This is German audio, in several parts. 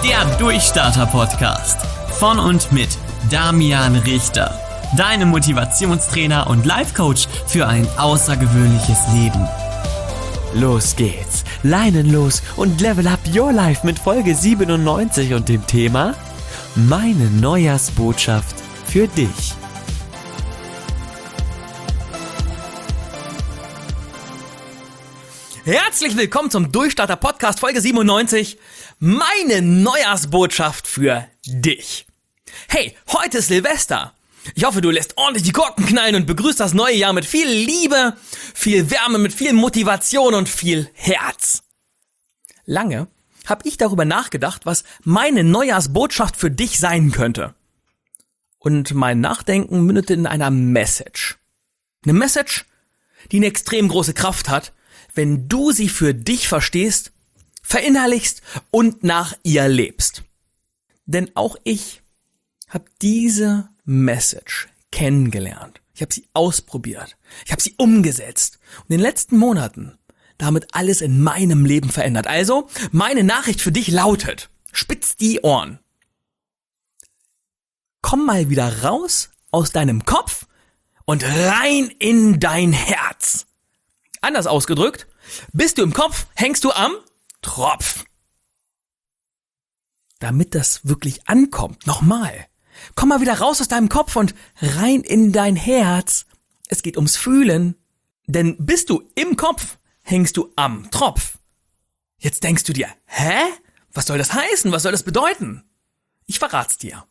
Der Durchstarter-Podcast von und mit Damian Richter. Deine Motivationstrainer und Life-Coach für ein außergewöhnliches Leben. Los geht's, leinenlos und level up your life mit Folge 97 und dem Thema Meine Neujahrsbotschaft für dich. Herzlich willkommen zum Durchstarter-Podcast Folge 97. Meine Neujahrsbotschaft für dich. Hey, heute ist Silvester. Ich hoffe, du lässt ordentlich die Korken knallen und begrüßt das neue Jahr mit viel Liebe, viel Wärme, mit viel Motivation und viel Herz. Lange habe ich darüber nachgedacht, was meine Neujahrsbotschaft für dich sein könnte. Und mein Nachdenken mündete in einer Message. Eine Message, die eine extrem große Kraft hat, wenn du sie für dich verstehst, verinnerlichst und nach ihr lebst. Denn auch ich habe diese Message kennengelernt. Ich habe sie ausprobiert. Ich habe sie umgesetzt. Und in den letzten Monaten damit alles in meinem Leben verändert. Also, meine Nachricht für dich lautet, spitz die Ohren. Komm mal wieder raus aus deinem Kopf und rein in dein Herz. Anders ausgedrückt, bist du im Kopf, hängst du am Tropf. Damit das wirklich ankommt, nochmal. Komm mal wieder raus aus deinem Kopf und rein in dein Herz. Es geht ums Fühlen. Denn bist du im Kopf, hängst du am Tropf. Jetzt denkst du dir, hä? Was soll das heißen? Was soll das bedeuten? Ich verrat's dir.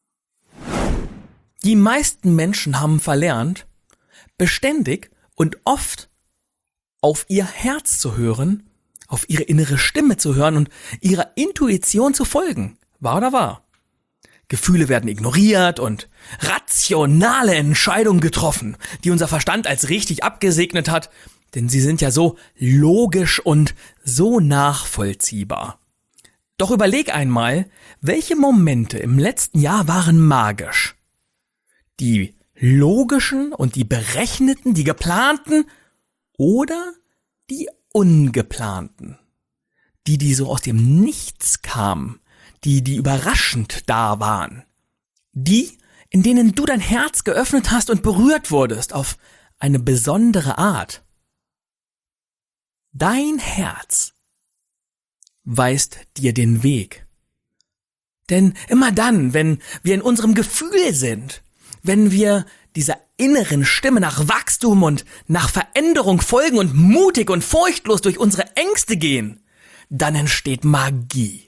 Die meisten Menschen haben verlernt, beständig und oft auf ihr Herz zu hören, auf ihre innere Stimme zu hören und ihrer Intuition zu folgen. Wahr oder wahr? Gefühle werden ignoriert und rationale Entscheidungen getroffen, die unser Verstand als richtig abgesegnet hat, denn sie sind ja so logisch und so nachvollziehbar. Doch überleg einmal, welche Momente im letzten Jahr waren magisch? Die logischen und die berechneten, die geplanten oder die ungeplanten? Die so aus dem Nichts kamen, die überraschend da waren. Die, in denen du dein Herz geöffnet hast und berührt wurdest auf eine besondere Art. Dein Herz weist dir den Weg. Denn immer dann, wenn wir in unserem Gefühl sind, wenn wir dieser inneren Stimme nach Wachstum und nach Veränderung folgen und mutig und furchtlos durch unsere Ängste gehen, dann entsteht Magie.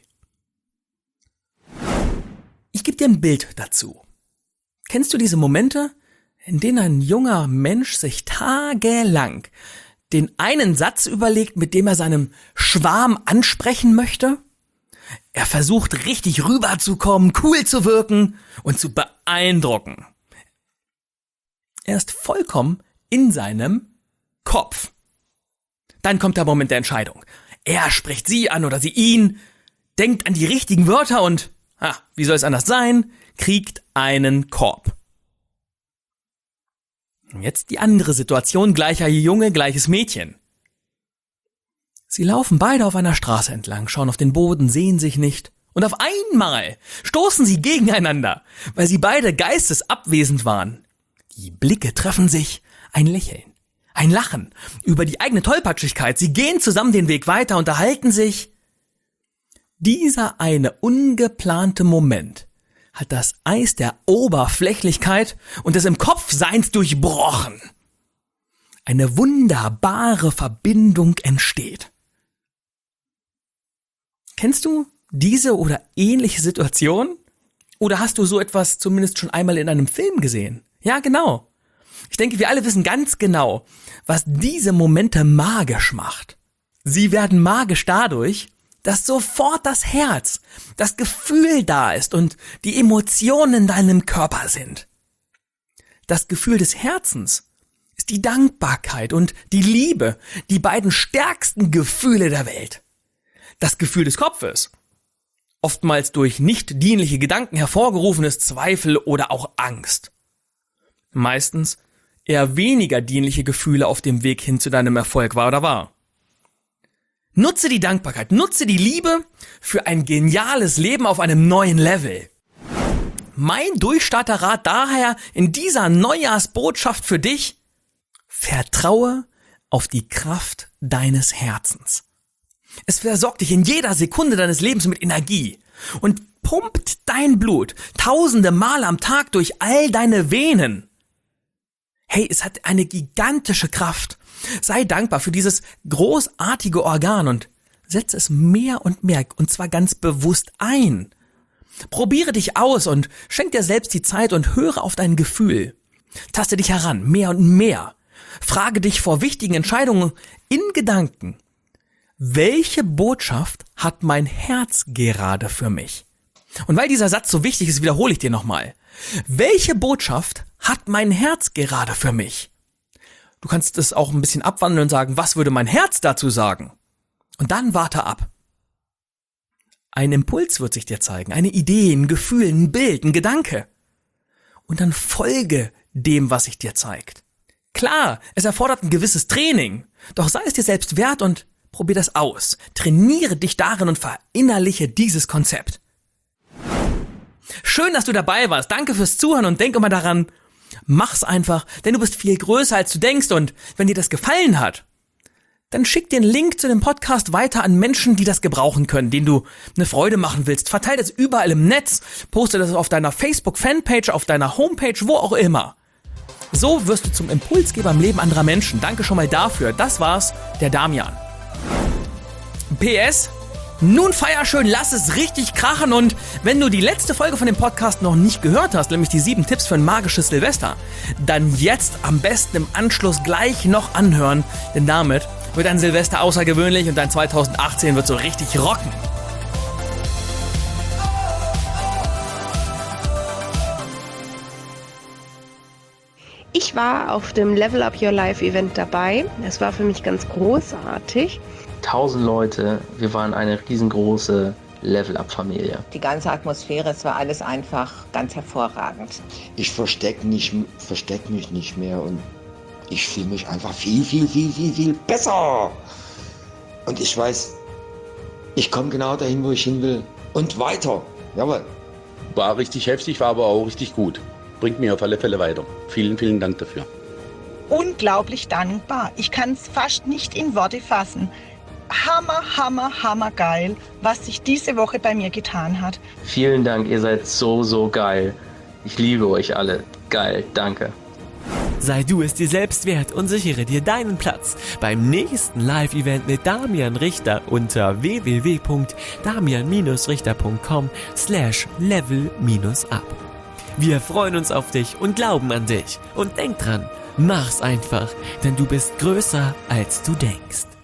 Ich gebe dir ein Bild dazu. Kennst du diese Momente, in denen ein junger Mensch sich tagelang den einen Satz überlegt, mit dem er seinem Schwarm ansprechen möchte? Er versucht richtig rüberzukommen, cool zu wirken und zu beeindrucken. Er ist vollkommen in seinem Kopf. Dann kommt der Moment der Entscheidung. Er spricht sie an oder sie ihn, denkt an die richtigen Wörter und, wie soll es anders sein, kriegt einen Korb. Jetzt die andere Situation, gleicher Junge, gleiches Mädchen. Sie laufen beide auf einer Straße entlang, schauen auf den Boden, sehen sich nicht. Und auf einmal stoßen sie gegeneinander, weil sie beide geistesabwesend waren. Die Blicke treffen sich, ein Lächeln, ein Lachen über die eigene Tollpatschigkeit. Sie gehen zusammen den Weg weiter, unterhalten sich. Dieser eine ungeplante Moment hat das Eis der Oberflächlichkeit und des Im-Kopf-Seins durchbrochen. Eine wunderbare Verbindung entsteht. Kennst du diese oder ähnliche Situation? Oder hast du so etwas zumindest schon einmal in einem Film gesehen? Ja, genau. Ich denke, wir alle wissen ganz genau, was diese Momente magisch macht. Sie werden magisch dadurch, dass sofort das Herz, das Gefühl da ist und die Emotionen in deinem Körper sind. Das Gefühl des Herzens ist die Dankbarkeit und die Liebe, die beiden stärksten Gefühle der Welt. Das Gefühl des Kopfes, oftmals durch nicht dienliche Gedanken hervorgerufenes Zweifel oder auch Angst. Meistens eher weniger dienliche Gefühle auf dem Weg hin zu deinem Erfolg, wahr oder wahr? Nutze die Dankbarkeit, nutze die Liebe für ein geniales Leben auf einem neuen Level. Mein Durchstarterrat daher in dieser Neujahrsbotschaft für dich: Vertraue auf die Kraft deines Herzens. Es versorgt dich in jeder Sekunde deines Lebens mit Energie und pumpt dein Blut tausende Mal am Tag durch all deine Venen. Hey, es hat eine gigantische Kraft. Sei dankbar für dieses großartige Organ und setze es mehr und mehr, und zwar ganz bewusst ein. Probiere dich aus und schenk dir selbst die Zeit und höre auf dein Gefühl. Taste dich heran, mehr und mehr. Frage dich vor wichtigen Entscheidungen in Gedanken: Welche Botschaft hat mein Herz gerade für mich? Und weil dieser Satz so wichtig ist, wiederhole ich dir nochmal. Welche Botschaft hat mein Herz gerade für mich? Du kannst es auch ein bisschen abwandeln und sagen: Was würde mein Herz dazu sagen? Und dann warte ab. Ein Impuls wird sich dir zeigen, eine Idee, ein Gefühl, ein Bild, ein Gedanke. Und dann folge dem, was sich dir zeigt. Klar, es erfordert ein gewisses Training, doch sei es dir selbst wert und probier das aus. Trainiere dich darin und verinnerliche dieses Konzept. Schön, dass du dabei warst. Danke fürs Zuhören und denk immer daran: Mach's einfach, denn du bist viel größer, als du denkst, und wenn dir das gefallen hat, dann schick den Link zu dem Podcast weiter an Menschen, die das gebrauchen können, denen du eine Freude machen willst. Verteile das überall im Netz, poste das auf deiner Facebook-Fanpage, auf deiner Homepage, wo auch immer. So wirst du zum Impulsgeber im Leben anderer Menschen. Danke schon mal dafür. Das war's, der Damian. PS: Nun feier schön, lass es richtig krachen, und wenn du die letzte Folge von dem Podcast noch nicht gehört hast, nämlich die 7 Tipps für ein magisches Silvester, dann jetzt am besten im Anschluss gleich noch anhören, denn damit wird dein Silvester außergewöhnlich und dein 2018 wird so richtig rocken. Ich war auf dem Level Up Your Life Event dabei. Es war für mich ganz großartig. 1000 Leute, wir waren eine riesengroße Level-Up-Familie. Die ganze Atmosphäre, es war alles einfach ganz hervorragend. Ich versteck mich nicht mehr und ich fühle mich einfach viel besser. Und ich weiß, ich komme genau dahin, wo ich hin will und weiter. Jawohl. War richtig heftig, war aber auch richtig gut. Bringt mich auf alle Fälle weiter. Vielen, vielen Dank dafür. Unglaublich dankbar. Ich kann es fast nicht in Worte fassen. Hammer geil, was sich diese Woche bei mir getan hat. Vielen Dank, ihr seid so geil. Ich liebe euch alle. Geil, danke. Sei du es dir selbst wert und sichere dir deinen Platz beim nächsten Live-Event mit Damian Richter unter www.damian-richter.com/level-up. Wir freuen uns auf dich und glauben an dich. Und denk dran, mach's einfach, denn du bist größer, als du denkst.